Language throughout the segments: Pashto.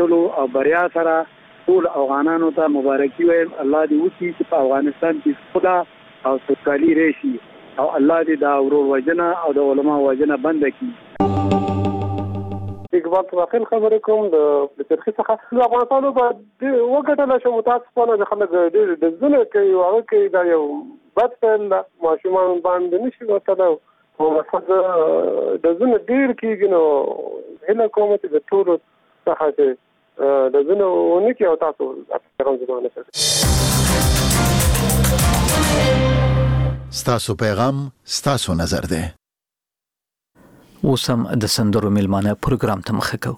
ګټلو او بریا سره ټول افغانانو ته مبارکي وایم. الله دې وکړي چې په افغانستان کې خدا او سوکالي راشي او الله دې دا ورور وجنه او د علماء وجنه بند کړي. اقبال واخل خبرې کوم د ترخیص څخه د افغانستان په وګټل شو متاسفانه د خلک ډېر د ځنه کوي او کوي دا یو بد فعل ده. ماشومان باندې نشي وتلو او مثلا د ځنه ډېر کېږي نو هله کوم چې د ټولو څخه چې د ځنه ونکي او تاسو پیغام زمانه سره ستاسو پیغام ستاسو نظر ده. اوسم د سندرو میلمانه پروګرام ته مخه کو.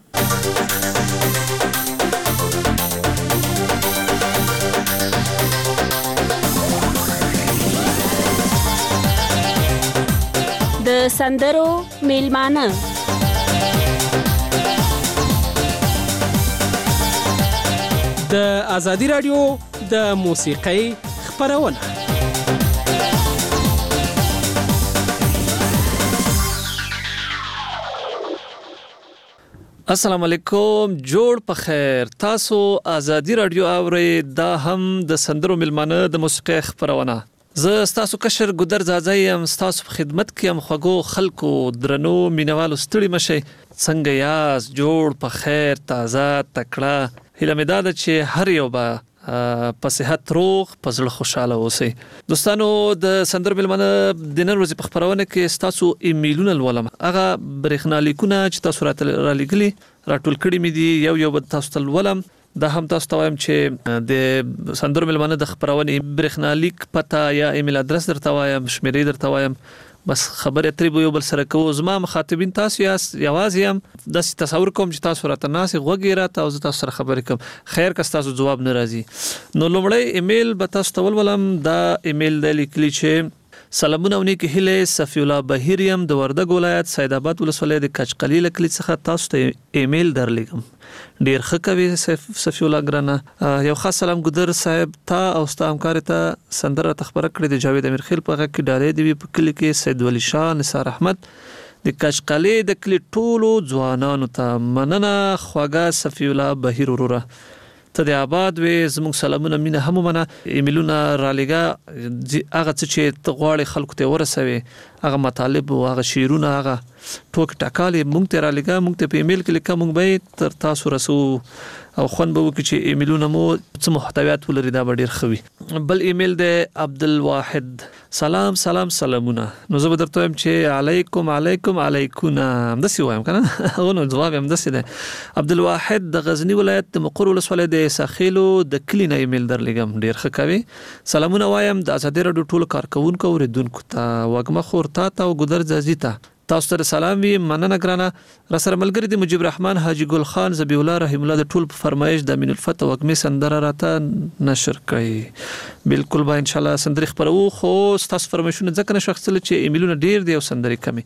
د سندرو میلمانه د ازادي رادیو د موسیقۍ خبرونه. السلام علیکم، جوړ په خیر. تاسو ازادي رادیو اورئ. دا هم د سندرو میلمانه د موسیقۍ خبرونه. زه تاسو کشر ګودر زازای ام، تاسو په خدمت کې ام. خوږو خلکو درنو مینوالو ستړي مشي، څنګه یاست؟ جوړ په خیر، تازه تکړه. هیله مې ده چې هر یو به په صحت روغ په زړه خوشاله اوسئ. دوستانو، د سندرو میلمانه د نن ورځې په خبرونه کې تاسو ایمیلونه لولم. هغه برېښنالیکونه چې تاسو را لګلي راټول کړي مې دي، یو به تاسو ته لولم. دا هم تاسو ته وایم چې د سندرو میلمانه د خبرونې برېښنالیک پته یا ایمیل ادرس درته وایم، شمیرې درته وایم. بس خبرې اترې به یو بل سره کوو. زما مخاطبین تاسو یاست، یوازې یم. داسې تصور کوم چې تاسو راته ناسې غوږ راته او زه تاسو سره خبرې کوم. خیر که تاسو جواب نه راځي نو لومړی ایمیل به تاسو ته ولولم. دا ایمیل دی لیکلی چې سلامونه او نیک هیله، صفی الله بهیر یم د وردګ ولایت سید آباد ولسوالۍ د کچقلی کلی څخه تاسو ته ایمیل درلیږم. ډیر ښه کوي صفی الله ګرانه. یو خاص سلام ګودر صاحب تا او ستا همکار ته سندره تخبره کړې د جاوید امیر خیل په غږ کې ډالې دی په کلی کې سید ولی شاه نثار احمد د کچقلی د کلی ټولو ځوانانو ته مننه. خواږه صفی الله بهیر وروره، ته د آباد وې. زموږ سلامونه مینه هم ومنه. ایمیلونه رالیږه، هغه څه چې ته غواړې خلکو ته ورسوي، هغه مطالب او هغه شعرونه، هغه ټوک ټکالې موږ ته رالیږه. موږ ته په ایمیل کې لیکه، موږ به تر تاسو رسو او خوند به وکړي چې ایمیلونه مو څه محتویات ولري. دا به ډېر ښه وي. بل ایمیل دی عبدالواحد. سلام سلامونه. نو زه به درته وایم چې علیکم علیکونه، همداسې وایم که نه؟ هغه نو جواب همداسې دی. عبدالواحد د غزني ولایت د مقر ولسوالۍ د ساخیلو د کلي نه ایمیل درلیږم. ډېر ښه کوي. سلامونه وایم د ازادي راډیو ټولو کارکوونکو او اورېدونکو ته، وږمه خور تا ته او ګودر ځاځي ته، تاسو ته سلام وي. مننه ګرانه. را سره ملګری د مجيب رحمان حاجی ګل خان زبی الله رحم الله د ټول په فرمایش د امین الفتح وږمې سندره راته نشر کړي. بالکل به ان شاء الله سندري خبرو. خو تاسو فرمایشونه ځکه نه شخصل چې ایمیلونه ډیر دی او سندري کمی.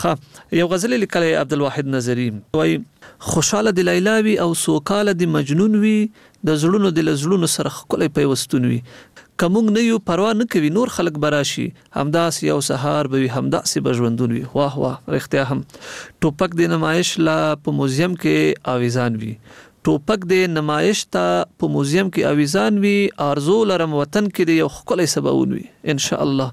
یو غزل لیکلی عبدالواحد نظری وای: خوشاله د لیلا وی او سوکاله د مجنون وی، د زړونو د لزړونو سره خلای پیوستون وی. کومنګ نه یو پروا نه کوي نور خلک براشي، همداس یو سهار به وي، همداس به ژوندون وي. واه واه رښتیا هم. ټوپک د نمایش لا په موزیم کې آویزان وي، ټوپک د نمایش ته په موزیم کې آویزان وي. ارزو لرم وطن کې د یو خلای سباون وي ان شاء الله.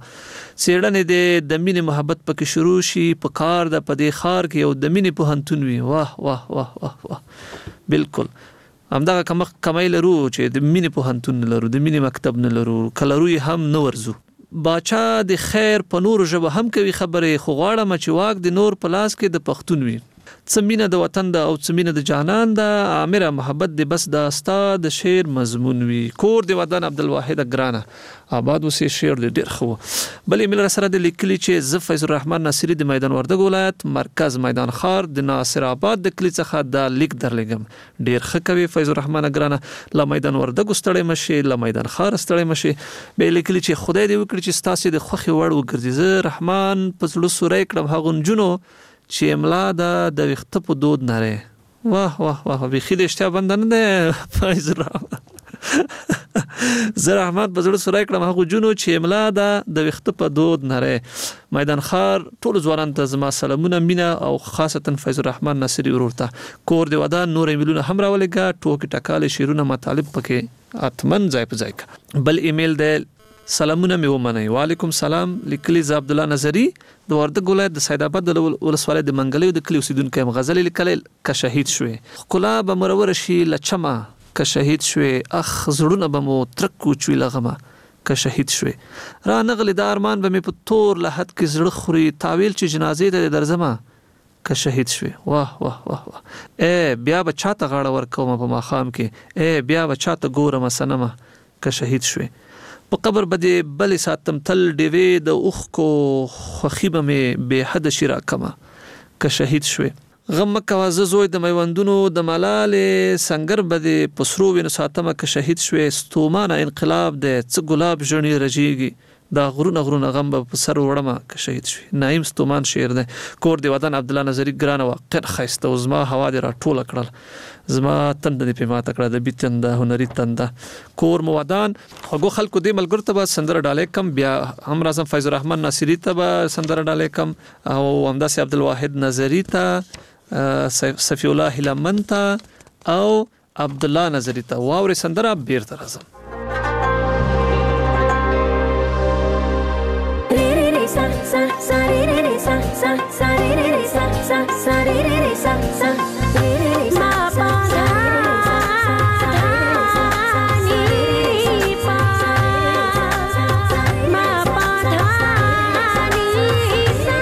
سیړنې د مینې محبت پکې شروع شي، په کار د پدې خار کې یو د مینې په هنتون وي. واه واه واه واه واه. بالکل همدغه کمای لرو چې د مینې په هنتون نه لرو، د مینې مکتب نه لرو، کلرو هم نه ورزو. باچا د خیر په نور ژبه هم کوي خبرې، خو غواړم چې واک د نور په لاس کې د پښتون وي. څه مینه د وطن ده او څه مینه د جانان ده، عامره محبت دی بس دا ستا د شعر مضمون وي. کور د ودان عبدالواحد ګرانه آباد وسی شعر دی ډیر خو. بل ایمیل سره د لیکلی چې ز فیض الرحمن ناصری د میدان وردګ ولایت مرکز میدان خار د ناصر آباد د کلی څخه د لیک درلګم. ډیر ښه کوي فیض الرحمن ګرانه. لا میدان وردګ ستړی مشي، لا میدان خار ستړی مشي. به لیکلی چې خدای دې وکړي چې ستاسو د خوخي وړ وګرځي. زه رحمان په زړه سورې کړم هغه جنو چې املا د وخت په دود نره. واه واه واه، بخیل اشتیا بند نه ده فیض الرحمن. زه رحمت په زړه سره کړم هغه جنو چې املا ده د وخت په دود نره میدان خار ټول ځوانان ته زما سلامونه مینا او خاصتا فیض الرحمن ناصری ورورته کور دی ودان نور ایمیلونه هم راولېګا ټوکې ټکاله شیرونه مطالب پکې اتمن ځای په ځای کا بل ایمیل دی سلامونه مې ومنئ وعلیکم سلام لیکلی ز عبد الله نظری د وردګ ولایت د سید آباد د ولسوالۍ د منګلې د کلی اوسیدونکو هم غزل لیکل ک شهید شوې خلا به مرور شي لچما ک شهید شوې اخ زړونه به مو ترکو چوي لغمه ک شهید شوې را نغلی د ارمان به مې په تور لحد کې زړه خوري تاویل چې جنازې ته درځما ک شهید شوې واه واه واه واه بیا به چاته غاړه ورکوم په ماخام کې بیا به چاته ګورم سنمه ک شهید شوې په قبر بده بل ساتم تل دیوی د اوخ کو خخیبه مې به حد شرا کما ک شهید شوې غم کواز زوی د میوندونو د ملال سنگر بده پسرو وین ساتمه ک شهید شوې ستومانه انقلاب د څ ګلاب ژړنی رجیږي دا غرونه غم په سر وړمه ک شهید شوې نایم ستومان شعر ده کور دی ودان عبد الله نظری ګران واقع خيسته زما هوا دی را ټوله کړل زما تند دی په ما تکړه د بیتند هنري تند کور مودان هغه خلکو دی ملګر ته سندره ډالې کم بیا هم راځم فیض الرحمن ناصری ته سندره ډالې کم او همداسې عبد الواحد نظری ته صفی الله لمن ته او عبد الله نظری ته واوري سندره بیرته راځم sa sa sa re re re sa sa sa re re re sa sa sa re re re sa sa re re re sa sa sa ni pa ma pa dha ni sa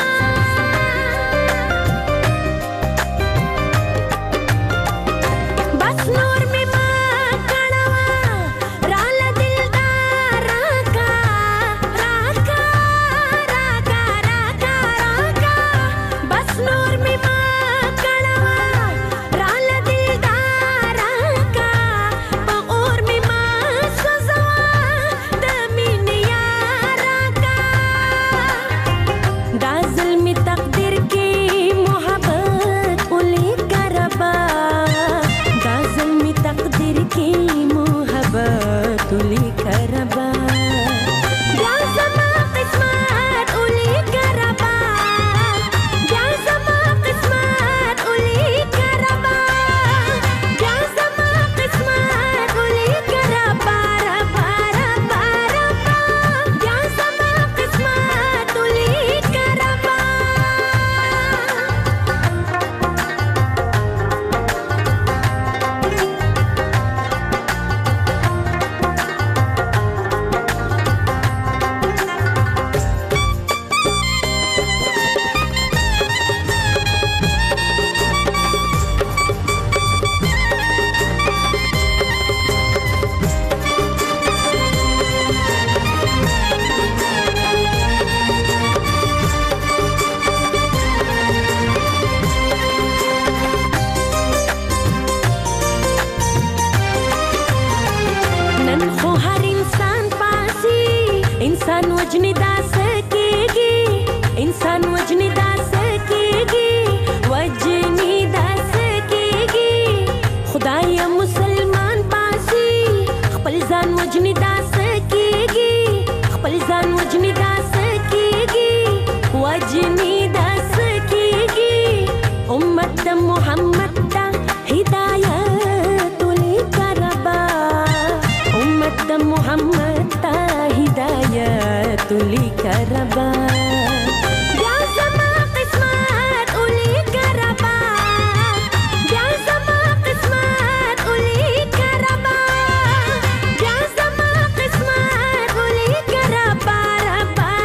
bas nur me ma kanawa ral dildar ka Ba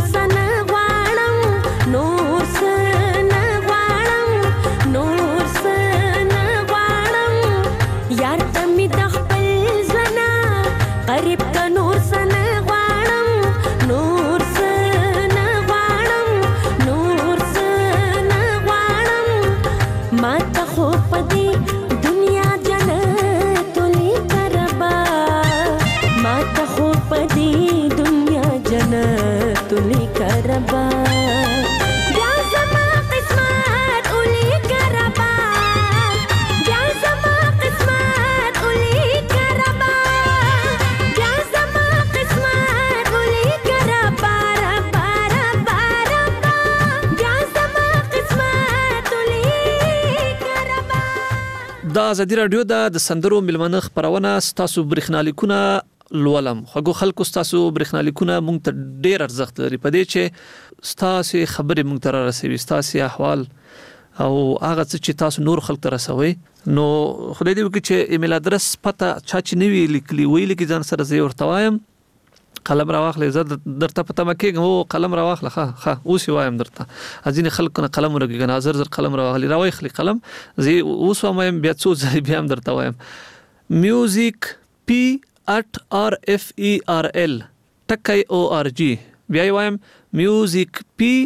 سن غواړم نور سن غواړم نور سن غواړم یار ته می د خپل ځنا قریب کا نور سن غواړم نور سن غواړم نور سن غواړم ما ته خو پدې دنیا جنت لیکه ربا ما ته خو پدې دنیا جنت لیکه ربا بیا زما قسمت لیکه ربا بیا زما قسمت لیکه ربا بیا زما قسمت لیکه ربا ربا ربا ربا بیا زما قسمت لیکه ربا. دا ازادي رادیو د سندرو ملمنه خبرونه ستاسو برېښنالیکونه لولم خوږو خلکو ستاسو برېښنالیکونه مونږ ته ډېر ارزښت لري په دې چې ستاسو خبرې مونږ ته را رسوي ستاسو احوال او هغه څه چې تاسو نور خلک ته رسوي نو خدای دې وکړي چې ایمیل ادرس پته چا چې نوی لیکلی ویل کې ځان سره زه ورته وایم قلم را واخلې زه درته پته مکیږم او قلم را واخله ښه اوس وایم درته ځینې خلک نه قلم ورګي نه زر قلم را واخلې را واخلې قلم زه اوس وایم بیا څو ځله بیا هم درته وایم میوزیک p@rferl .org بیا وایم میوزیک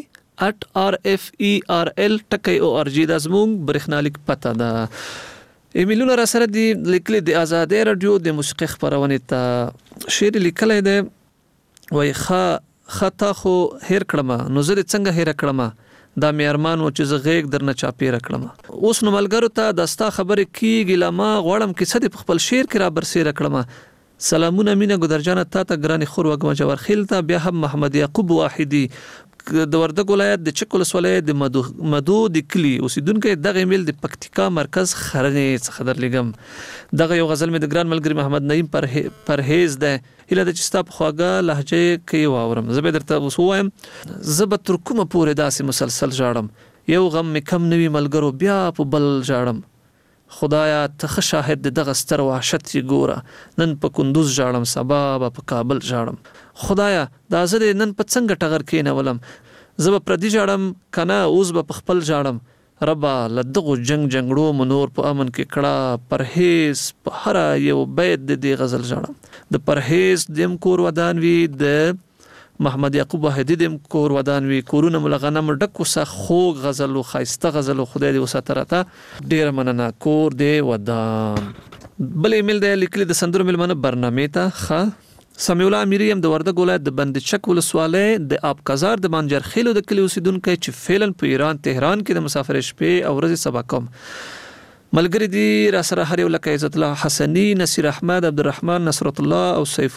p@rferl .org دا زموږ برېښنالیک پته ده. ایمیلونه را سره دی لیکلي د آزادۍ رادیو د موسیقي خبرونه ته شعر لیکلی دی وای خطا خو هیر کړم نو زه څنګه هیر کړم دا مې ارمان و چې زه غیږ درنه چاپیره کړم اوس نو ملګرو ته دستا خبرې کیږي لما غواړم کې څه د خپل شعر کې را برسیره کړم. سلامونه مینه ګدرجانه تا ته ګرانی خور وګم جوار خیل ته بیا هم محمد یعقوب واحدی د وردګ ولایت د چک ولسوالۍ د مدو د کلی اوسیدونکو دغه ایمیل د پکتیکا مرکز خرنې څخه درلګم دغه یو غزل مې د ګران ملګری محمد نعیم پرهیز ده هله د چستا په خواږه لهجه کې واورم زه به درته وسوایم زه به تر کومه پورې داسې مسلسل ژاړم یو غم مې کم نوي ملګرو بیا په بل ژاړم خدایا ته شاهد دغه ستر وحشت ګوره نن په کندوز ژاړم سبا په کابل ژاړم خدایا دا زه نن په څنګه ټغر کېنولم زه به پردي ژاړم کنه اوس به په خپل ژاړم ربا لدغو جنگړو منور په امن کې کړه پرهیز په هر یو بیت د دې غزل ژاړم د پرهیز دیم کور ودان وی د محمد یعقوب واحدی دیم کور ودان وی کورونه ملغنم ډکو سه خوږ غزل او خایسته غزل خدای دې وساتراته ډیر مننه کور دې ودان. بل ایمیل دې لیکلي د سندرو ملمنه برنامه ته سمیع الله امیری هم د وردګ ولایت د بندچک ولسوالۍ د آبکزار د منجر خیلو د کلی اوسیدونکو چې فعلا په ایران تهران کې د مسافر شپې او ورځې سبا کوم ملګری دی را سره هر یو لکه عزت الله حسنی نصیر احمد عبدالرحمن نصرت الله او سیف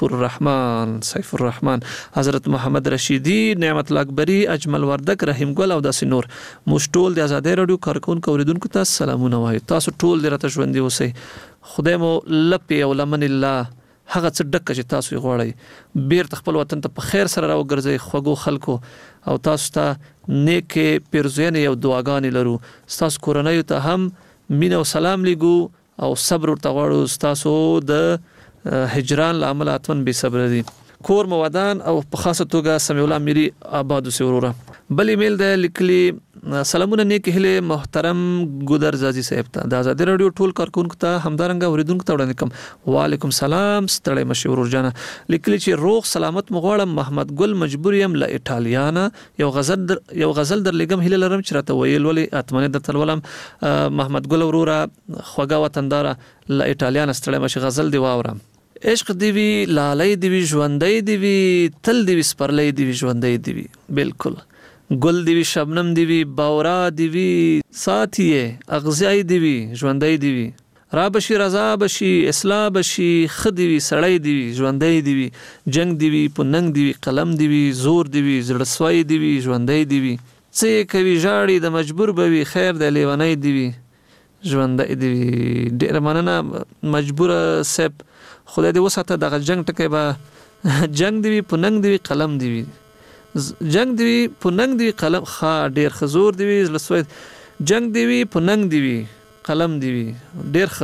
الرحمن حضرت محمد رشیدی نعمت الله اکبری اجمل وردک رحیم ګل او داسې نور موږ ټول د آزادۍ رادیو کارکونکو اوریدونکو ته سلامونه وایو تاسو ټول دې راته ژوندي اوسئ خدای مو لپې او لمن الله هغه څه ډکه چې تاسو یې غواړئ بیرته خپل وطن ته په خیر سره راوګرځئ خوږو خلکو او تاسو ته نیکې پیرزوینې او دعاګانې لرو ستاسو کورنیو ته هم مینه او سلام لګو او صبر ورته غواړو ستاسو د هجران له امله اتمن بې صبره دي کور مو ودان او په خاصه توګه سمیع الله امیری آباد اوسئ وروره. بل ایمیل دی لیکلي سلامونه نیک هیله محترم ګودر زازي صاحب ته د آزادۍ رادیو ټول کارکونکو ته همدارنګه اوریدونکو ته وړاندې کوم وعلیکم سلام ستړی مشي ورور جانه لیکلي چې روغ سلامت مغواړم محمد ګل مجبور یم له ایټالیا یو غزل در لګم هیله لرم چې راته ویل ولې اتمنه درته ولم محمد ګل وروره خوږه وطندار له ایټالیا ستړی مشي غزل دی واورم عشق دی وی لالای دی وی ژوندۍ دی وی تل دی وی سپرلۍ دی وی ژوندۍ دی وی بالکل ګل دی وی شبنم دی وی باورا دی وی ساتیه اغزای دی وی ژوندۍ دی وی را بشي رضا بشي اصلاح بشي خدي وی سړی دی وی ژوندۍ دی وی جنگ دی وی پننګ دی وی قلم دی وی زور دی وی زړسوي دی وی ژوندۍ دی وی څه کوي ژاړي د مجبور بوي خیر د لیونۍ دی وی ژوندۍ دی وی ډیر مننه مجبور سپ خدای دې وساته دغه جنگ ټکي به جنگ دی پننګ دی قلم دی جنگ دی پننګ دی قلم خا ډیر خزور دی لسوي جنگ دی پننګ دی قلم دی ډیر خ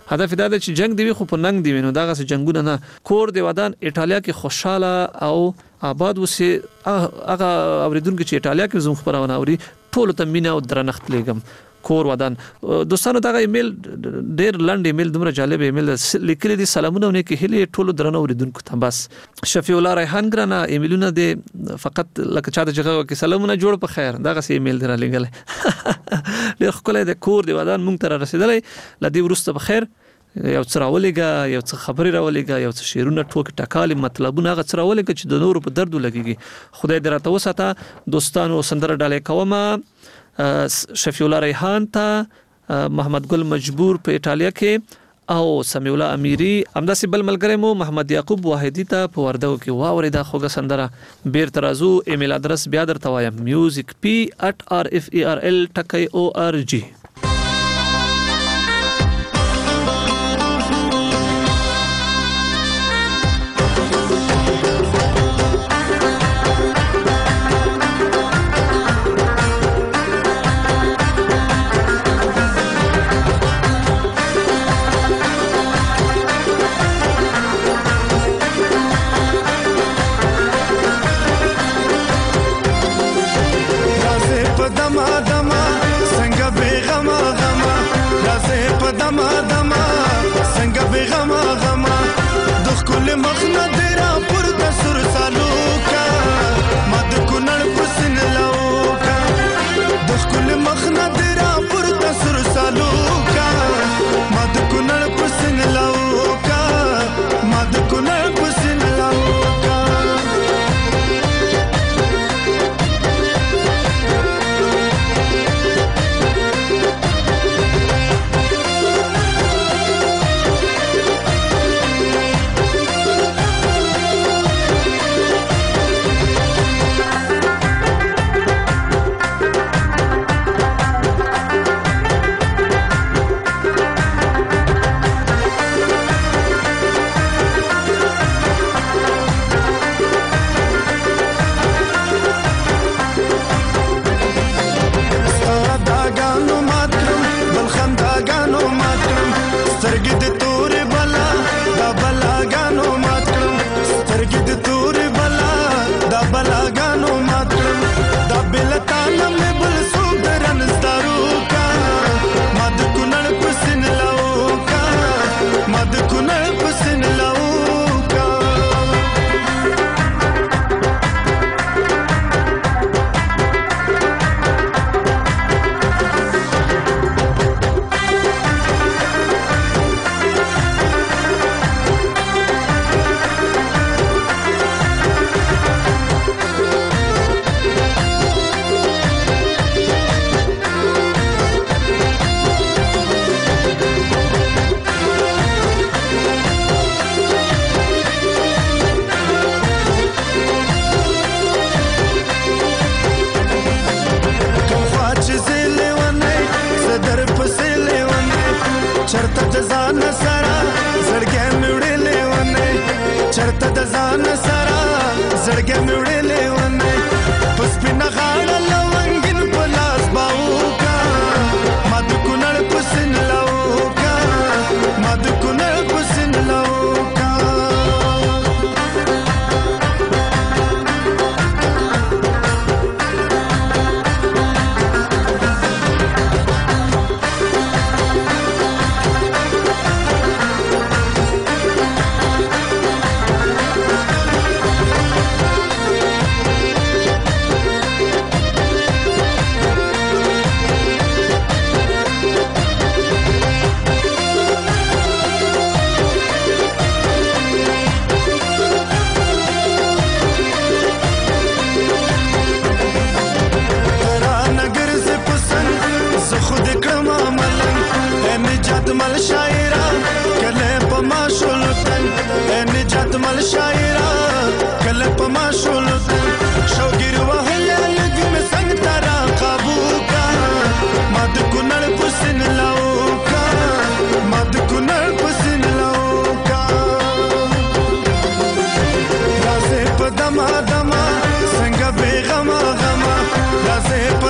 هدف دا دی چې جنگ دی خو په ننګ دی نو دغه جنگونه نه کور دی ودان ایټالیا کې خوشاله او آباد وسی هغه اوریدونکو چې ایټالیا کې زموږ خبرونه اوري ټول ته مینا او درنښت لګم کور ودان دوستانو دغه ایمیل ډیر لنډ ایمیل دومره جالب ایمیل لیکلی دي سلامونه ونه کې هلي ټولو درنه اوریدونکو ته بس شفیع الله ریحان ګرانه ایمیلونه دي فقط لکه چا د جګه کې سلامونه جوړ په خیر دغه سی ایمیل درا لګل ډیر خپل د کور دی ودان مونږ ته رسیدلې لدی ورسته په خیر یو څراولېګا یو څه خبري راولېګا یو څه شیرونه ټوک ټکالي مطلبونه غ څراولېګا چې د نورو په درد لګيږي خدای دې راته وساته دوستانو سندره ډالې کومه شفیع الله ریحان ته محمد ګل مجبور په ایټالیا کې او سمیع الله امیری همداسې بل ملګری مو محمد یعقوب واحدی ته په وردګو کې واوري دا خوږه سندره بیر ترازو ایمیل ادرس بیا درته وایم musicp@rferl.org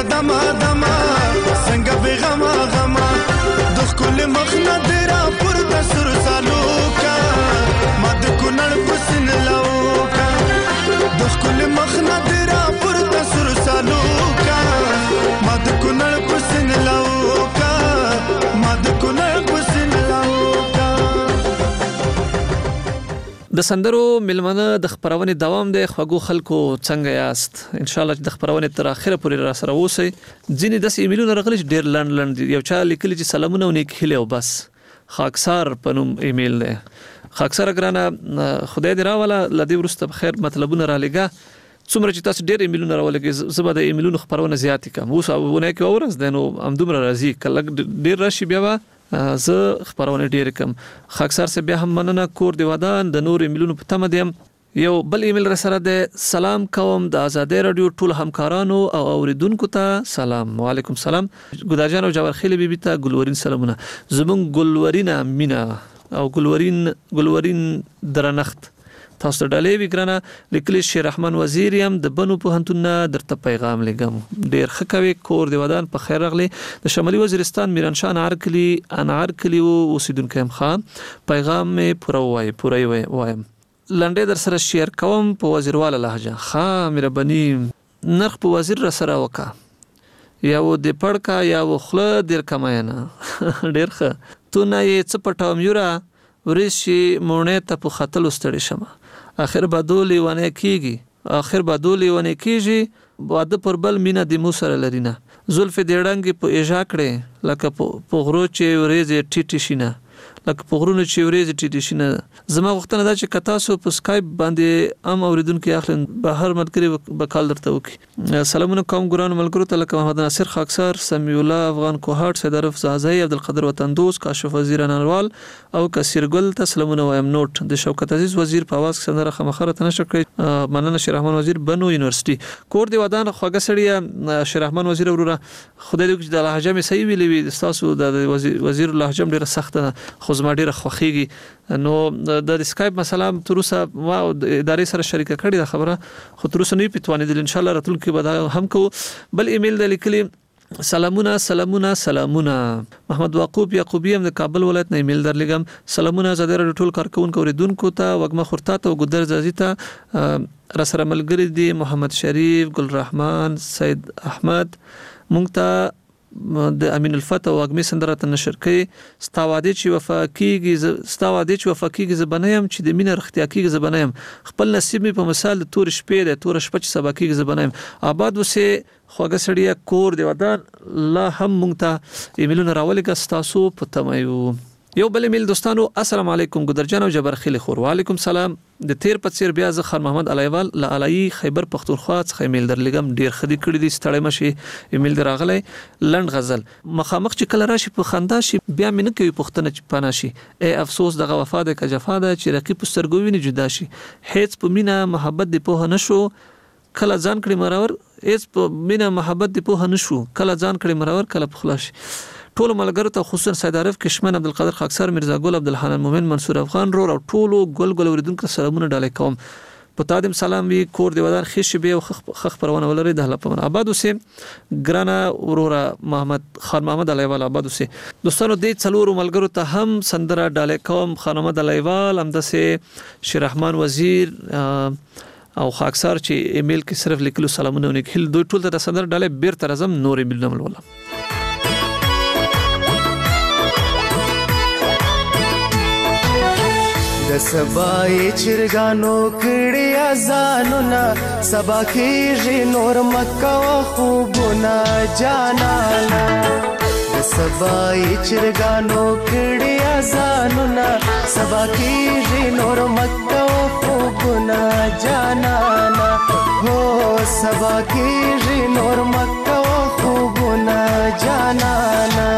څنګه به غما غما د خپل مخ نه درا پورته د سندرو ملمنه د خبرونې دوام دی. خوږو خلکو څنګه یاست؟ ان شاء الله د خبرونې تر اخره پورې را سره اوسئ. ځینې داسې ایمیلونه راغلي چې ډېر لنډ دي. یو چا لیکلي چې سلامونه او نیک هیلې او بس. خاکسار په نوم ایمیل دی. خاکسار ګرانه خدای دې راوله له دې وروسته په خیر مطلبونه را لېږه. څومره چې تاسو ډېر ایمیلونه راولګئ زه به د ایمیلونو خپرونه زیاتې کړم. اوس اونۍ کې یوه ورځ دی نو همدومره راځي. که لږ ډېر راشي بیا به زه خپرونه ډېرې کړم. خاکسار صاحب بیا هم مننه. کور دې ودان. د نور ایمیلونو په تمه دی. یو بل ایمیل را سره دی. سلام کوم د آزادۍ راډیو ټول همکارانو او اوریدونکو ته سلام. وعلیکم سلام. ګلدار جان او جواهرخیل بیبي ته ګلورین سلامونه. زمونږ ګلورینه مینا او ګلورین درنښت تاسو ته ډالۍ وی ګرانه. لیکلی شیر رحمان وزیر یم د بنو پوهنتون نه درته پیغام لګم. ډیر ښه کوي. کور دی ودان په خیر راغلی. د شمالي وزیرستان میرانشاه انعارکلی اوسیدونکی یم. خان پیغام مې پوره وایم. لنډه در سره شیر کوم په وزیرواله لهجه. ښه مهرباني نرخ په وزیر را سره وکا. یا و د پړکا یا و خله ډیر کماینه. ډیر ښه. تو نه یې څه پټوم یورا ورشي مونې ته په خطل ستړي شمه. اخر بدولې ونه کیږي واده پر بل مینه د مو سره لرینه. زلف دې ډنګ په اجا کړې لکه په غرو چې ورېز ټیټی شینه. لکه په غرونو چې ورېز ټیټی شینه. زما غوښتنه ده چې کتاسو په سکایپ باندې ام اوریدونکو اخلن به هر ملګری به کال درته وکي. سلامونه کوم ګرانو ملګرو ته لکه محمد ناصر خاکسار، سمیع الله افغان کوهاټ، سید عارف زازای، عبدالقادر وطندوس، کاشف وزیر انوال او کثیر ګل ته سلامونه وایم. نوٹ د شوکت عزیز وزیر په आवाज سندره خمخره تنشر کړی. مننه شیر رحمان وزیر بنو یونیورسيټي. کور دی ودان خوګه سړی شیر رحمان وزیر وروره خدای دې د لهجه مې صحیح ویلې وي. تاسو د وزیر لهجه ډیره سخته خو زما ډیره خوښیږي. نو د سکایپ مسله تر اوسه ما ادارې سره شریکه کړې ده خبره خو تر اوسه نه پیتوانېدل. ان شاء الله راتلونکي به هم کوو. بل ایمیل د لیکلي سلامونه محمد یعقوبی هم د کابل ولایت نه ایمیل درلګم. سلامونه زاده را ټول کارکونکو اوریدونکو ته وګما خورتا ته ګدر زازی ته را سره ملګری دي محمد شریف، ګل رحمان، سید احمد. مونږ ته د امین الفتح او اګمی سندره ته نشر کړي. ستاواده چې وفا کیږي زبنایم چې د مینه رختیا کیږي زبنایم. خپل نصیب می په مثال د تور شپې د تور شپه چې سبا کیږي زبنایم. آباد وسه خوګه سړیا کور دی ودان. لا هم مونږ ته ایمیلونه راولګه تاسو په تمایو. یو بل ایمیل دوستانو. السلام علیکم ګدرجان او جبرخیل خور. وعلیکم سلام. د تیر پڅیر بیا ز خان محمد علیوال ل علای خیبر پختونخوا څخه ایمیل درلګم. ډیر خدي کړی دي ستړی مشي. ایمیل دراغلی لند غزل مخامخ چې کله راشي په خندا شي بیا مینه کوي پختنه چې پانا شي. ای افسوس دغه وفا د کجفا ده چې رقیب سترګوینه جدا شي. هیڅ په مینا محبت دی په نشو کله ځان کړي مرور. هیڅ په مینا محبت دی په نشو کله ځان کړي مرور کله پخلاش. ټول ملګرو ته خصوصا سید عارف کشمن، عبدالقادر خاکسار، مرزا ګل، عبدالحنان مومن، منصور افغان رور او ټولو ګل اوریدونکو سلامونه ډالۍ کوم. په تادم سلام وی. کور دی ودان خیش به او خخ پرونه ولري د هلپمن آباد وسه ګرانا ورورا خان محمد علیوال آباد وسه. دوستانو دې څلورو ملګرو ته هم سندره ډالۍ کوم. خان محمد علیوال هم د شیر رحمان وزیر او خاکسار چې ایمیل کې صرف لیکلو سلامونه ونکهل. دوی ټول ته سندره ډالۍ بیرته راځم. نور ایمیل نه ولولم. د سبا چرګانو کړي اذانونه سبا کېږي نور مکه او خوبونه جانانا. د سبا چرګانو کړي اذانونه سبا کېږي نور مکه او خوبونه جانانا. هو سبا کېږي نور مکه او خوبونه جانانا.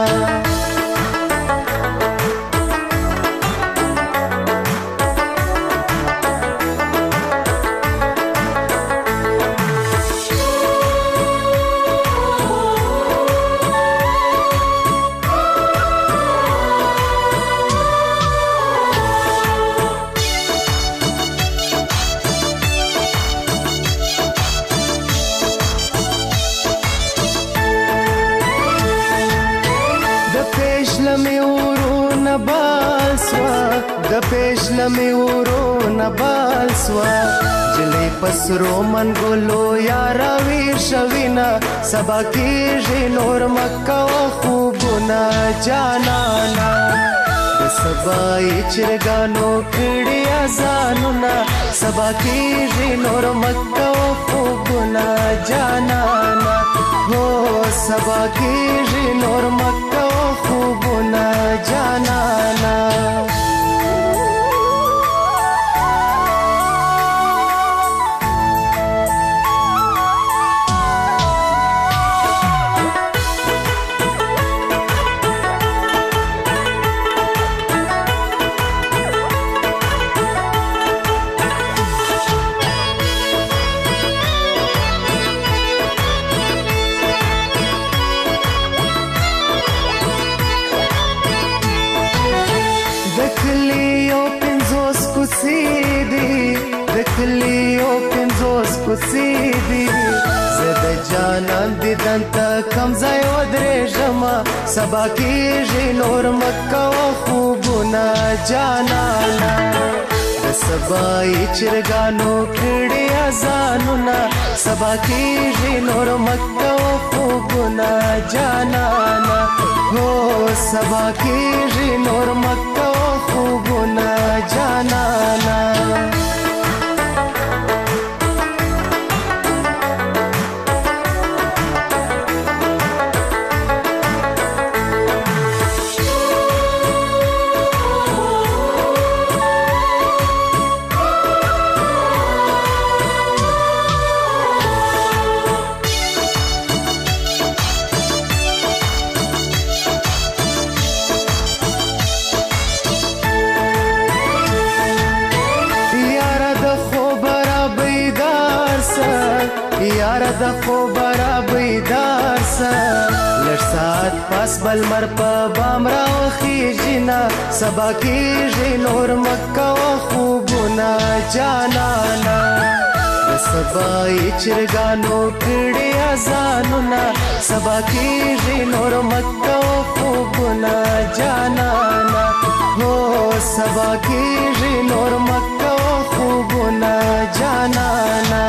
د پېښلمې ورونه بال سوا جلې پسرو منګولو یارا ویر شوینا سبا کېږي نور مکه او خوبونه جانانا. د سبای چرګانو کړي اذانونه سبا کېږي نور مکه او خوبونه جانانا هو سبا کېږي نور مکه او خوبونه جانانا دکلیو پنځوس کوڅې دي زه د جانان دیدن ته کم ځای ودرېږمه سبا کېږي نور مکه او خوبونه جانانه د سبای چرګانو کړي اذانونه سبا کېږي نور مکه او خوبونه جانانه هو سبا کېږي نور مکه او خوبونه جانانه یاره د خوب را بیدار سه لږ ساعت پس بل مر په بام راوخیږي نه سبا کېږي نور مکه او خوبونه جانانه د سبای چرګانو کړي اذانونه سبا کېږي نور مکه او خوبونه جانانه هو سبا کېږي نور مکه او خوبونه جانانه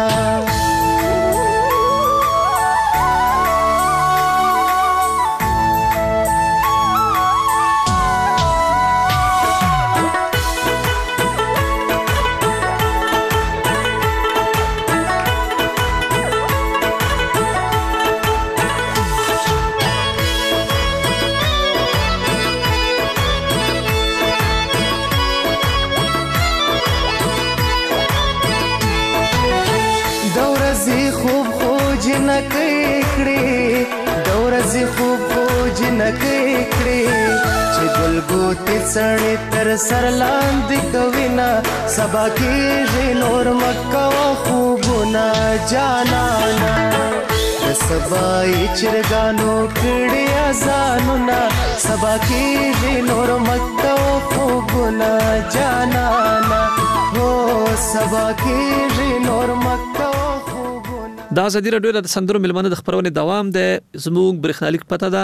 دورځي خوب خو جنکې کړې چې ګلګوتې څڼې تر سر لاندې کوي نه سبا کېږي نور مکه او خوبونه جانانه د سبای چرګانو کړي اذانونه سبا کېږي نور مکه او خوبونه جانانه هو سبا کېږي نور مکه او دا ازادي راډیو د سندرو ملمنه د خبرونې دوام دی زموږ برېښنالیک پته ده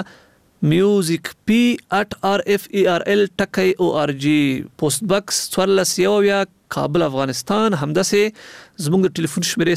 musicp@rferl.org پوسټ باکس 14 کابل افغانستان همداسې زموږ ټلیفون شمیرې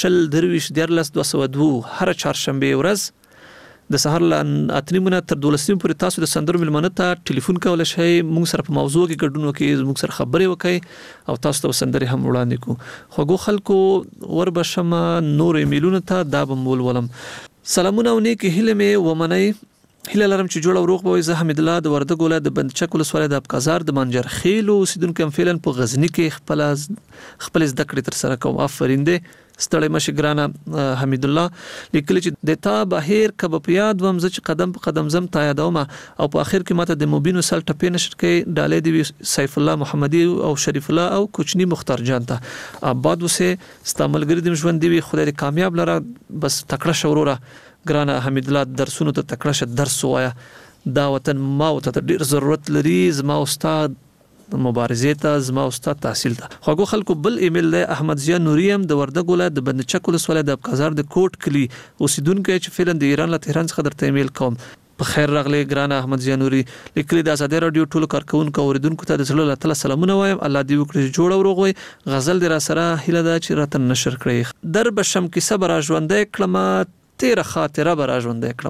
0 هر چهارشنبه ورځ د سهار له 8:30 تر 12:00 پورې تاسو د سندرو ملمنه ته ټلیفون کولای شئ موږ سره په موضوع کې ګډون وکړئ موږ سره خبرې وکړئ او تاسو ته سندرې هم وړاندې کوو خوږو خلکو وربشمه نور ایمیلونه ته دا بمول ولم سلامونه او نیک هیله مې ومنئ هیله لرم چې جوړ او روغ به زه حمید الله د وردګ ولایت د بندچک ولسوالۍ د ابقازار د منجر خیلو اوسیدونکو هم فعلا په غزنی کې خپل زده کړې تر سره کوم آفرین دې ستړی مشه ګرانه حمید الله لیکلی چې د تا بهیر کب په یاد وم چې قدم په قدم زم تا یادوم او په اخر کې ماته د موبینو سل ټپې نشر کې ډالې دی سیف الله محمدي او شریف الله او کوچنی مختار جان ته آباد وسه استعمالګری د ژوند دی خدای دې کامیاب لره بس تکړه شوروره ګرانه حمید الله درسونو ته تکړه شه درس وایا دا وطن ما ته ډیر ضرورت لري زما استاد مبارزې ته زما استاد تحصیل ته خوګو خلکو بل ایمیل له احمد ضیا نوریم د وردګ ولایت د بندچک ولسوالۍ د ابقازار د کوټ کلی اوسیدونکو چې فعلا د ایران له تهران څخه درته ایمیل کوم په خیر راغلی ګرانه احمد ضیا نوري لیکلي د ازادي رادیو ټولو کارکونکو اوریدونکو ته د زړه له تله سلامونه وایم الله دې وکړي جوړ او روغ وي غزل دې را سره هیله ده چې راته نشر کړئ در بشم کیسه برا ژوندې کلمه تیر خاطره برا ژوندې کلمه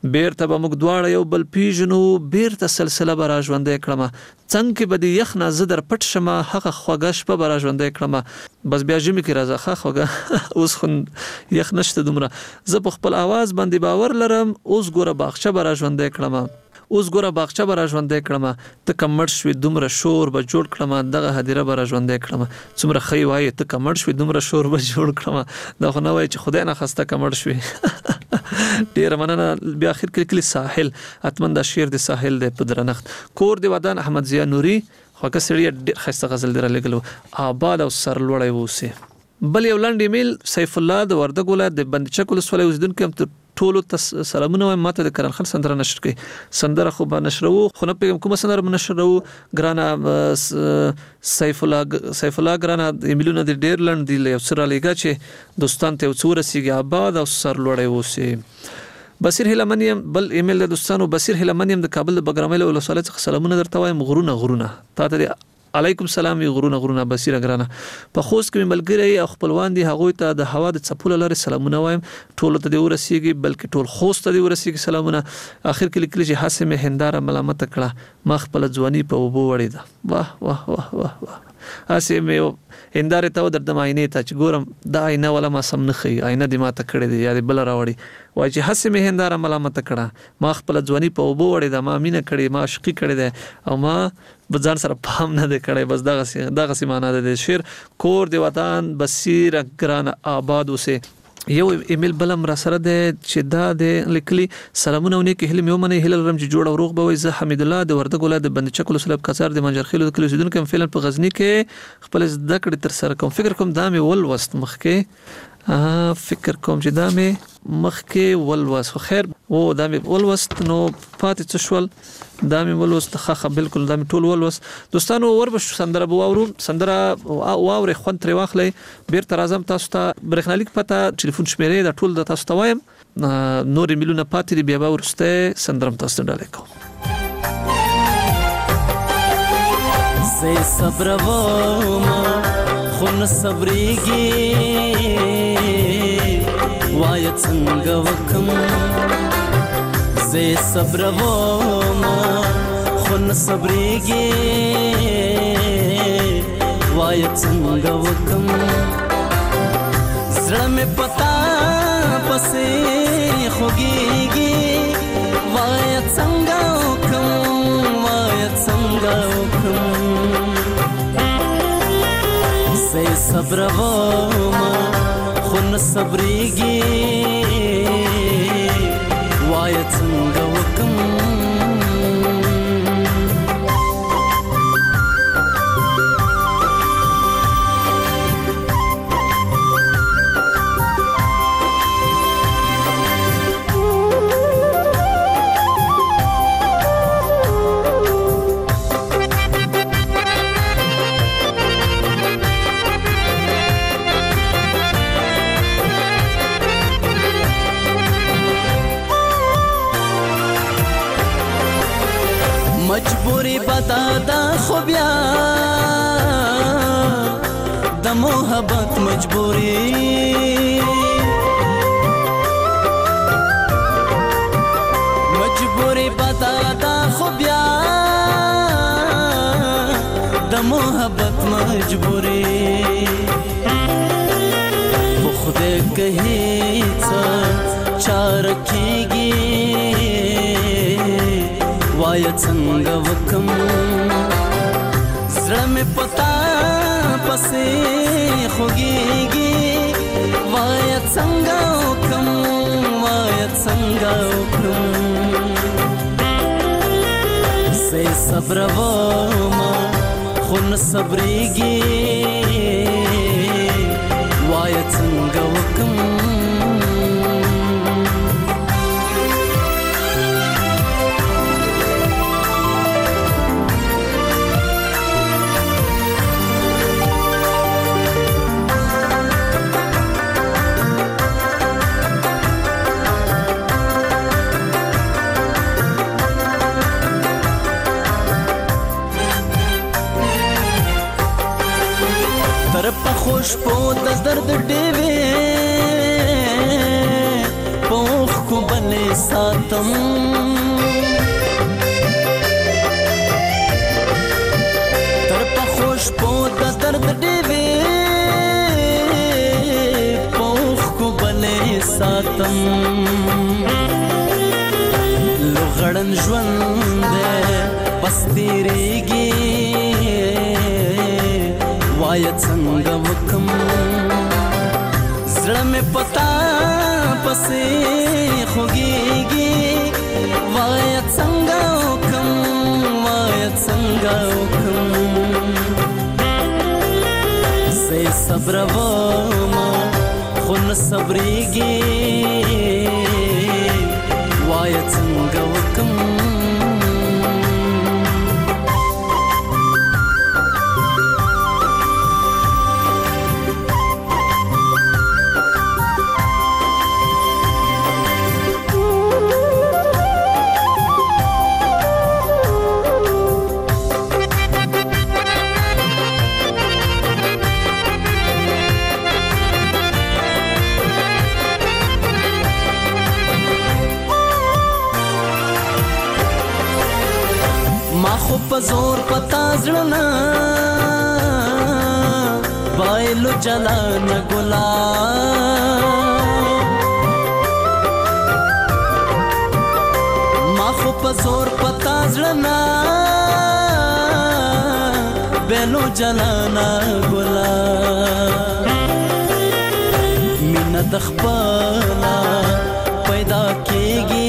بیرته به موږ دواړه یو بل پیژنو بیرته سلسله به را ژوندی کړمه څنګ کې به د یخ نه زه در پټ شمه هغه خوږه شپه به را ژوندی کړمه بس بیا ژمي کې راځه ښه خوږه اوس خو یخ نشته دومره زه په خپل اواز باندې باور لرم اوس ګوره باغچه به را ژوندی کړمه اوس ګوره باغچه به را ژوندی کړمه ته که مړ شوې دومره شور به جوړ کړمه دغه هدیره به را ژوندی کړمه څومره ښه وایې ته که مړ شوې دومره شور به جوړ کړمه دا خو نه وایي چې خدای نخواسته که مړ شوې ډېره مننه بیا اخر کې لیکلي ساحل حتما دا شعر د ساحل دی په درنښت کور د ودان احمد ضیا نوري خوږه سړي ډېر ښایسته غزل دې رالیږلی آباد او سرلوړی واوسې بل یو لنډ ایمیل سیف الله د وردګ ولایت د بندچک ولسوالۍ اوسېدونکي هم ټولو ته سلامونه وایم ماته د کرن خان سندره نشر کړي سندره خو به نشروو خو نه پوهېږم کومه سندره به نشروو ګرانه سیف الله ګرانه ایمیلونه دې ډېر لنډ دي یو څه رالیږه چې دوستان ته یو څه ورسېږي آباد او سرلوړی اوسې بصیر هیلمن یم بل ایمیل د دوستانو بصیر هیلمن یم د کابل د بګرامۍ له ولسوالۍ څخه سلامونه درته وایم غرونه تا ته علیکم سلام وی غرونه بصیر ګرانه په خوست کې ملګری او خپلوان دي هغوی ته د هوا د څپو له لارې سلامونه وایم ټولو ته دې ورسیږي بلکې ټول خوست ته دې ورسیږي سلامونه اخر کې لیکلي چې هسې مې هنداره ملامت کړه ما خپله ځواني په اوبو وړې ده واه واه واه واه واه هسې مې هندارې ته ودردم آینې ته چې ګورم دا آینه والا ما سم نه ښیي آینه دې ماته کړې دی یا دې بله راوړې وایي چې هسې مې هنداره ملامت کړه ما خپله ځواني په اوبو وړې ده ما مینه کړې ما عشقي کړې ده او ما ځان سره پام نه دی کړی بس دغسې معنا ده د شعر کور د وطن بصیر ګرانه آباد اوسې یو ایمیل بلم را سره دی چې دا د لیکلي سلامونه او نیکې هیلې مې ومنئ هیله لرم چې جوړ او روغ به وئ زه حمید الله د وردګ ولایت د بندچک ولسوالۍ کڅار د منجرخیلو د کلي اوسېدونکی یم فعلا په غزني کې خپل زده کړې ترسره کوم فکر کوم دا مې ولوست مخکې فکر کوم چې دا مې مخکې ولوست خو خیر دا مې ولوست نو پاتې څه شول دا مې ولوست ښه بالکل دا مې ټول ولوست دوستانو وربشو سندره به واورو سندره واورئ خوند ترې واخلئ بیرته راځم تاسو ته برېښنالیک پته ټلیفون شمېرې دا ټول د تاسو ته وایم نور ایمیلونه پاتې دي بیا به وروستی سندره هم تاسو ته ډالۍ کوم زه صبرومه خو نه صبرېږي وایه څنګه وکم زه صبرومه خو نه صبرېږي وایه څنګه وکم زړه مې پتا پسې خوږېږي وایه څنګه وکم وایه څنګه وکم زه صبرومه خو نه صبرېږي وایه څنګه وکم مجبوری بدادا خو بیا د محبت مجبوری مجبوری بدادا خو بیا د محبت مجبوری خدای کهی څه چار کیږي وایه څنګه وکم زړه مې پتا پسې خوږېږي وایه څنګه وکم وایه څنګه وکم زه صبرومه خو نه صبرېږي وایه څنګه وکم خوش په د درد ډېوې بلې ساتم تر پخوش په د درد ډېوې پوخ کو بلې ساتم لغړن ژوند پس تیریږي وایه څنګه وکم زړه مې پتا پسې خوږېږي وایه څنګه وکم وایه څنګه وکم زه صبرومه خو نه صبرېږي وایه څنګه وکم زور پتا زړه بایلو جلان ګلا ما خو په زور پتا زړه بایلو جلان ګلا مینا د خپل پیدا کېږي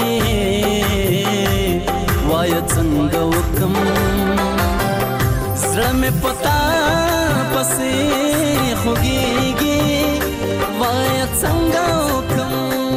وایه څنګه وکم زړه مې پتا پسې خوږېږي وایه څنګه وکم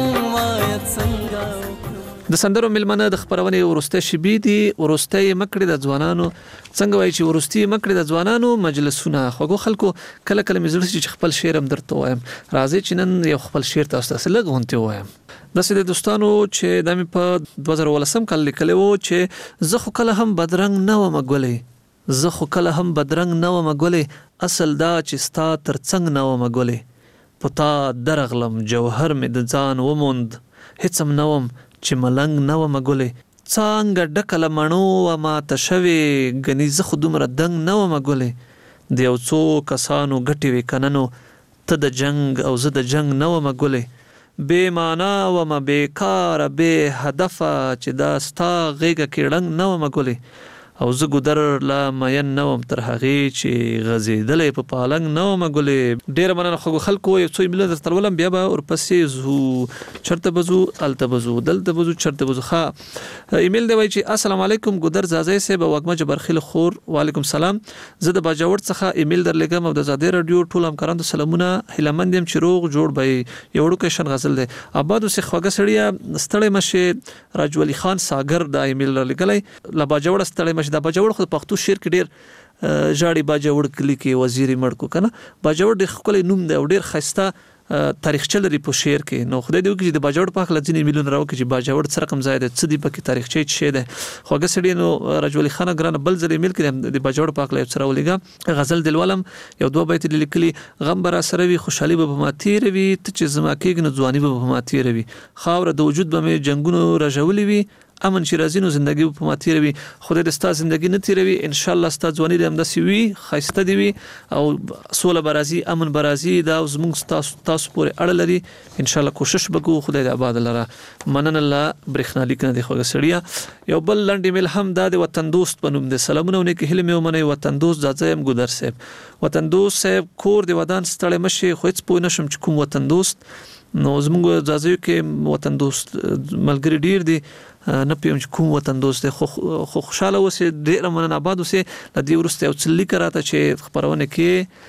وایه څنګه وکم د سندرو میلمانه د خپرونې وروستۍ شیبې دي وروستۍ مکړې د ځوانانو څنګه وایي چې وروستۍ مکړې د ځوانانو مجلسونه خوږو خلکو کله کله مې زړه چې خپل شعر هم درته وایم راځئ چې نن یو خپل شعر تاسو ته لږ غونتې ووایم داسې د دوستانو چې دا مې په 2018 کال لیکلی و چې زه خو کله هم بدرنګ نه وم ګلې زه خو کله هم بدرنګ نه وم ګلې اصل دا چې ستا تر څنګ نه وم ګلې په تا درغلم جوهر مې د ځان وموند هیڅ هم نه وم چې ملنګ نه وم ګلې څانګه ډکه له مڼو ومه ته شوې ګنې زه خو دومره دنګ نه وم ګلې د یو څو کسانو ګټې وې که نه نو ته د جنګ او زه د جنګ نه وم ګلې بے معنا ومه بیکاره بې هدفه چې دا ستا غېږه کې ړنګ نه ومه ګلې او زه ګودر لا مین نه وم تر هغې چې غځېدلی په پالنګ نه ومه ګلې ډېره مننه خوږو خلکو یو څو ایمیلونه درته لولم بیا به ورپسې ځو چېرته به ځو هلته به ځو دلته به ځو چېرته به ځو ښه ایمیل دی وایي چې السلام علیکم ګودر زازی صاحب او وږمه جبرخیل خور وعلیکم سلام زه د باجوړ څخه ایمیل درلېږم او د ازادۍ راډیو ټول همکارانو ته سلامونه هیله مند یم چې روغ جوړ به یې یو وړوکی شن غزل دی اباد اوسې خوږه سړیه ستړی مشې راجو علي خان ساګر دا ایمیل رالیږلی له باجوړه ستړی مشې دا باجوړ خو د پښتو شعر کې ډېر ژاړي باجوړ کلي کې وزیري مړ کو که نه باجوړ ډېر ښکلی نوم دی او ډېر ښایسته تاریخچه لري په شعر کې نو خدای دې وکړي چې د باجوړ په هکله ځینې ایمیلونه راوکړي چې باجوړ څه رقم ځای دی څه دي پکې تاریخچه یې څه شی دی خوږه سړي نو راجو علي خانه ګرانه بل ځل ایمیل کې د باجوړ په هکله یو څه راولېږه غزل دې لولم یو دوه بیت دې لیکلي غم به راسره وي خوشحالي به ما تېره وي ته چې زما کېږي نو ځواني به ما تېره وي خاوره د وجود به مې جنګونو رژولې وي امن چې راځي نو زندګي په ما تېروي خدای دې ستا زندګي نه تېروي انشاءالله ستا ځواني دې همداسې وي ښایسته دې وي او سوله به راځي امن به راځي دا زموږ تاسو پورې اړه لري انشاءالله کوشش به کوو خدای دې آباد لره مننه الله برېښنالیک نه دی خوږه سړیه یو بل لنډ ایمیل هم دا د وطن دوست په نوم دی سلامونه او نیکې هیلې مې ومنئ وطن دوست زازی یم ګودر صاحب وطن دوست صاحب کور دې ودان ستړی مشې خو هېڅ پوه نه شم چې کوم وطن دوست نو زموږ زازیو کې وطن دوست ملګري ډېر دي نه پوهیم چې کوم وطن دوست دی خو خوشحاله اوسې ډېره مننه آباد اوسې له دې وروسته یو څه لیکه راته چې خپرونه کې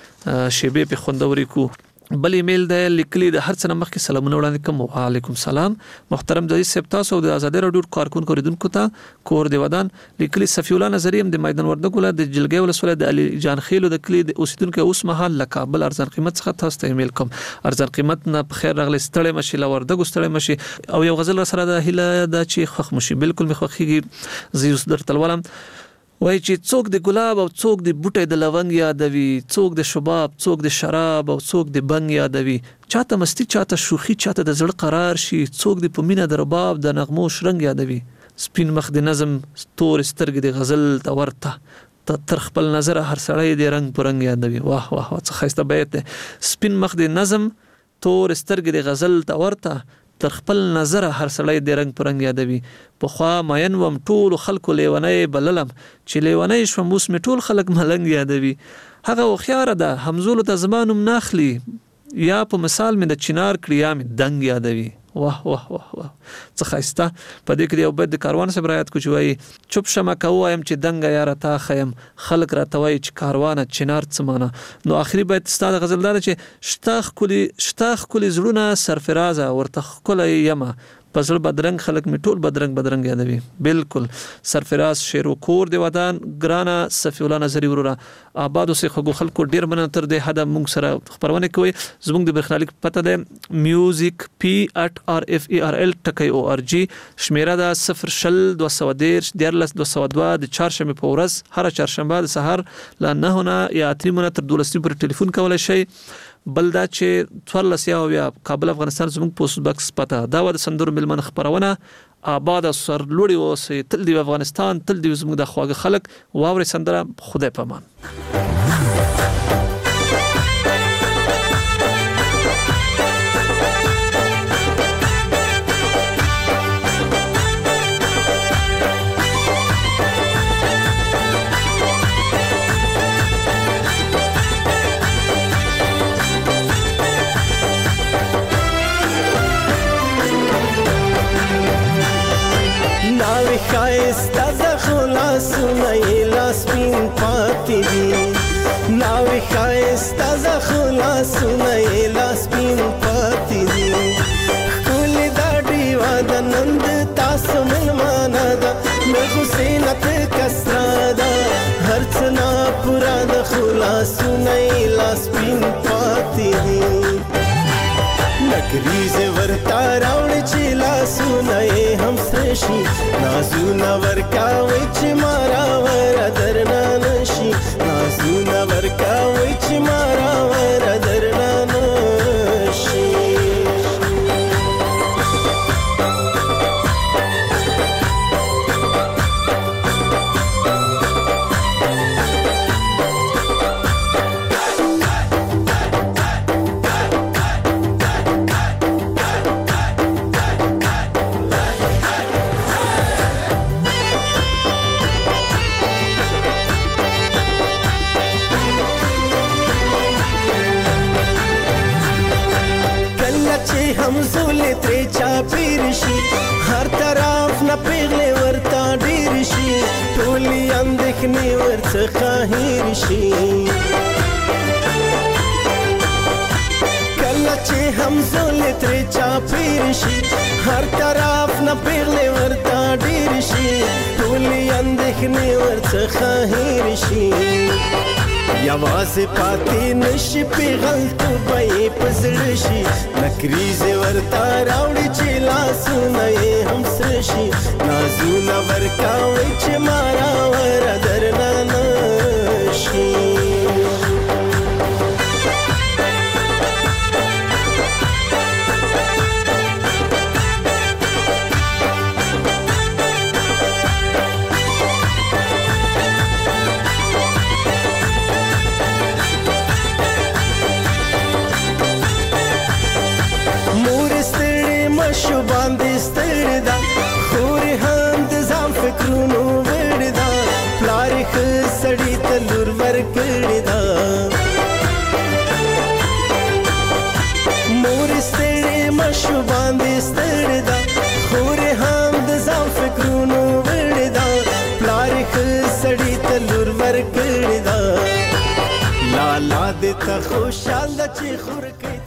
شیبې پې خوندورې کړو بل ایمیل دی لیکلي د هر څه نه مخکې سلامونه وړاندې کوم وعلیکم سلام محترم عزیز صاحب تاسو او د ازادۍ راډیو کارکونکو اوریدونکو ته کور دې ودان لیکلي صفی الله نظري هم د میدان وردګو له د جلګۍ ولسوالۍ د علي جان خیلو د کلي د اوسیدونکو اوس مهال له کابل ارزان قیمت څخه تاسو ته ایمیل کوم ارزان قیمت نه په خیر راغلی ستړی مشي له وردګو ستړی مشي او یو غزل سره د هیله دا چې خوښ مشي بالکل مې خوښیږي زه اوس درته لولم وای چې څوک د ګلاب او څوک د بوټي د لونګ یادوي، څوک د شباب څوک د شراب او څوک د بنګ یادوي، چاته مستی چاته شوخي چاته د زړه قرار شي، څوک د پمینه د رباب د نغمو شرنګ یادوي، سپین مخ د نظم تور سترګې د غزل ته ورته تر خپل نظر هر سړی د رنگ پرنګ یادوي. واه واه واه څه ښایسته بیت دی. سپین مخ د نظم تور سترګې د غزل ته ورته تر خپل نظر هر سړی د رنگ پرنګ یادوي. پخوا مین وم ټول خلکو لیونی بللم، چې لیونی شوم اوس مې ټول خلک ملنګ یادوي. هغه هوښیاره ده همزولو ته زما نوم نه اخلي، یا په مثال مې د چنار کړي یا مې دنګ یادوي. واه واه واه واه څه ښایسته. په دې کې یو بیت د کاروان صاحب رایت کو چې وایي چوپ شمه که ووایم چې دنګه یاره تا ښیم، خلک راته وایي چې کاروانه چنار څه مانه. نو آخري بیت ستا د غزل دا ده چې شته ښکلي زړونه سرفرازه ورته ښکلی یمه، په زړه بدرنګ خلک مې ټول بدرنګ یادوي. بالکل سرفراز شعر و کور د ودان ګرانه صفی الله نظری وروره آباد اوسې خوږو خلکو ډېر مننه تر دې حده موږ سره خپرونه کوي. زموږ د برېښنالیک پته ده music p@rferl.org، شمیره ده 020 213 د چهارشنبې په ورځ هره چهارشنبه د سهار له 9 نه یا 3 تر 12 پورې ټلیفون کولی شئ. بل دا چې 14 یا کابل افغانستان زموږ پوسټ باکس پته دا و د سندرو ملمن خبرونه. آباد او سرلوړي اوسئ، تل دی افغانستان، تل دی زموږ د خواږه خلک. واورئ سندره خدای پامان. خایسته د خلاصونه یې لاس سپین پاتې دي، ناوې ښایسته د خلاصونه یې لاس سپین پاتې دي، ښکلې دا ډیوه د نن د تاسو مېلمانه ده، نه غوسې نه تکسره ده، هر څه ناپوره د خلاصونه یې لاس سپین پاتې دي. نکریزه ورتا راوړي چې لاسونه یې هم سره شي، نازونه ورکاوي چې مارا ور درنا نشي، نازونه ورکاوي چې مارا ور درنا نشي. همزولې ترې چاپېر شي، هر طرف نه پیغلې ورته ډېر شي، ټولې اندېښنې ورڅخه هېر شي. کله چې همزولې ترې چاپېر شي، هر طرف نه پیغلې ورته ډېر شي، ټولې اندېښنې ورڅخه هېر شي. یوازې پاتې نشي پیغلتوبه یې په زړه شي، نکریزې ورته راوړي چې لاسونه یې هم سره شي، نازونه ورکاوي چې مارا ور درنا نشي. شو باندې ستړې ده، خورې هم د ځان فکرونو وړې ده، پلار یې ښه سړي ته لور ورکړې ده. مور یې ستړې مشو باندې ستړې ده، خورې هم د ځان فکرونو وړې ده، پلار یې ښه سړي ته لور ورکړې ده. لالا دې ته خوشحال ده چې خور کوي